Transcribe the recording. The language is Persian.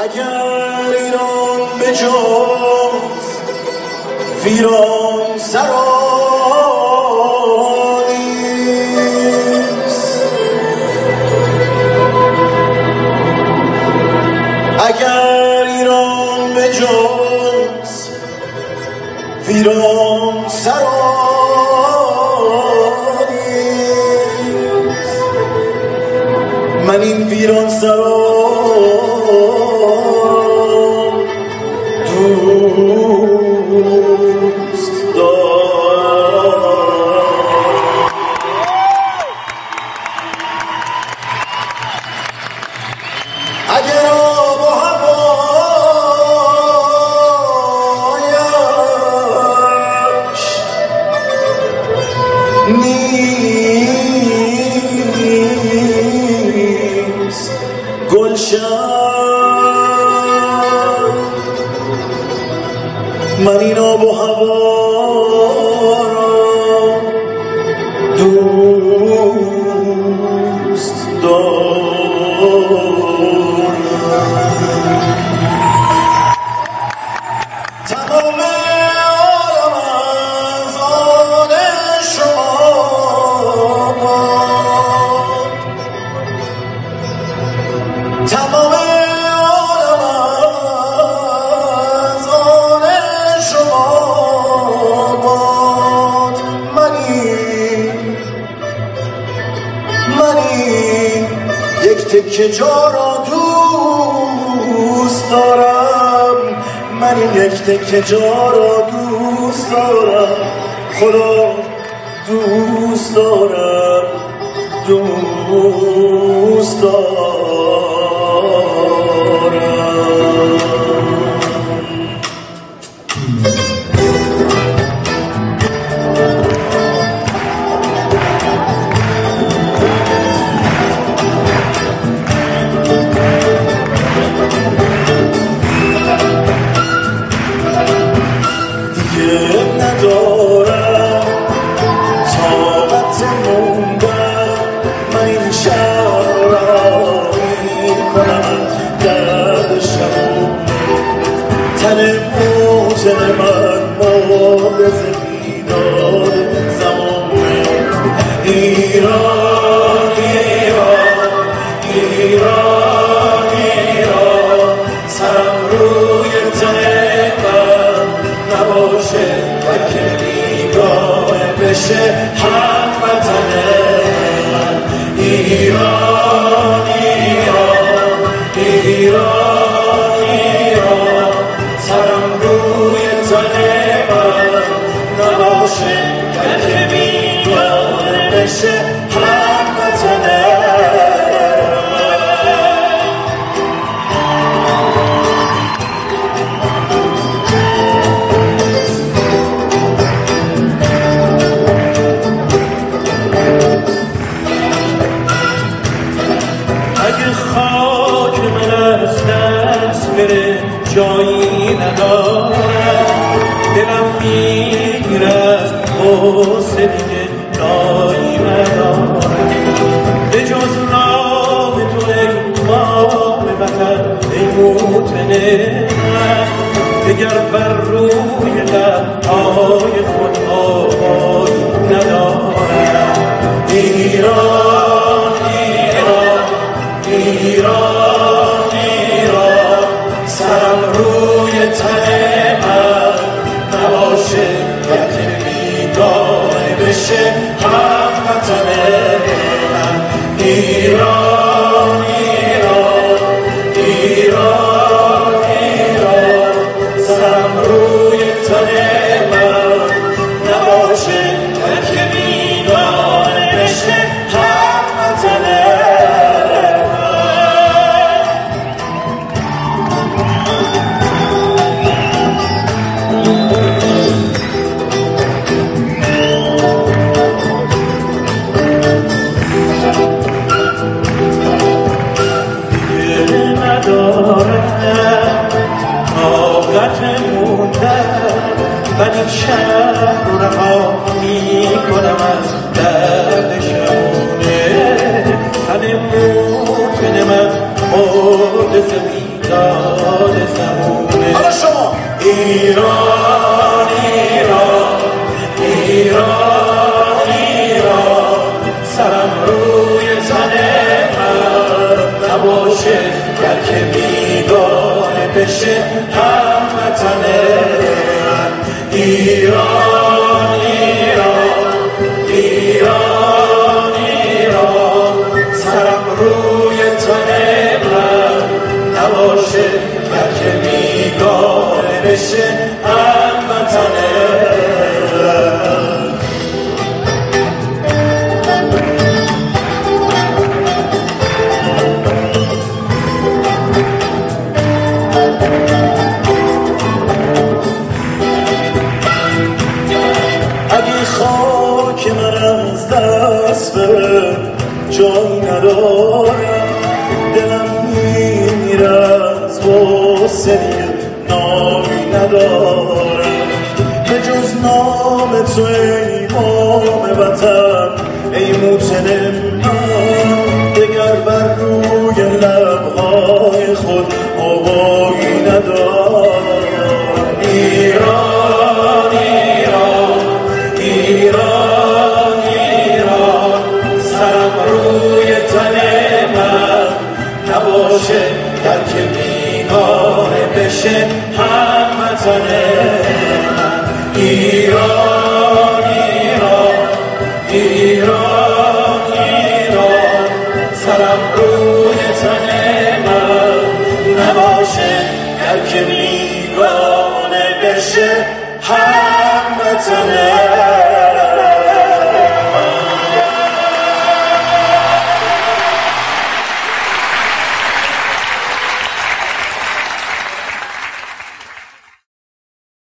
اگر ایران به جز ویران سرانیست، اگر ایران به جز ویران سرانیست، من این ویران سرا دوست دارم. اگر آب و هوایش نیست گلشن، من این آب و هوا را دوست دارم. تمام عالم از آن شما باد، تمام عالم از آن شما باد. من این یک تکه جا را دوست دارم، من این یک تکه جا را دوست دارم، خدا دوست دارم، دوست دارم. ندارم طاقت موندن، من این شهر را میکنم دردشم، تن موجن من مال زمینان زمان. ایران ایران ایران ایران، سرم روی تن نباشه و که بیگانه بشه هموطن من. ایران ایران ایران ایران، سرم روی تن من نباشه و که بیگانه بشه هموطن من. خاک من از دست بره جایی ندارم، دلم میگیره از غصه دیگه جایی ندارم، به جز نام تو ای مام وطن ای موطن من، دگر بر روی لبهای خود آوایی ندارم. ایران ایران ایران ایران، سرم روی تن من نباشه و که بیگانه بشه هموطن من. ایران ایران ایران ایران، سرم روی تن من نباشه و که بیگانه بشه هموطن من. روی تن من نباشه گر که بیگانه بشه هموطن من ایران ایران ایران ایران سرم روی تن من نباشه گر که بیگانه بشه هموطن من خاک من از دست بره جای ندارم دلم میمیره از غصه نامی ندارم به جز نام تو ای امام وطن ای موطن من دگر بر روی لبهای خود آوایی ندارم ایران ایران ایران ایران سرم روی تن من نباشه در که بیگانه بشه هموطن من ایران ایران ایران ایران سرم روی تن من نباشه در که بیگانه بشه هموطن